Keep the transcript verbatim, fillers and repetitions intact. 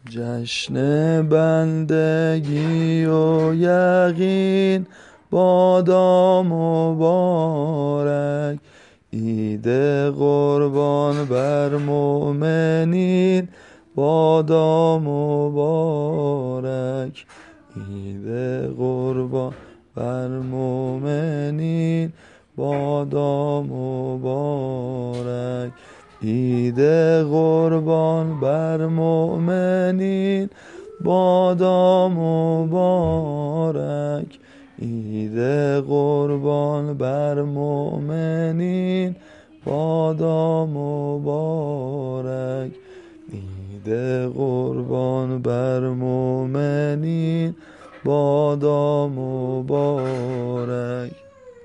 جشن بندگی و یقین بادا مبارک، عید قربان بر مؤمنین بادا مبارک، عید قربان بر مؤمنین بادا مبارک، عید قربان بر مؤمنین بادا مبارک، عید قربان بر مؤمنین بادا مبارک، عید قربان بر مؤمنین بادا مبارک.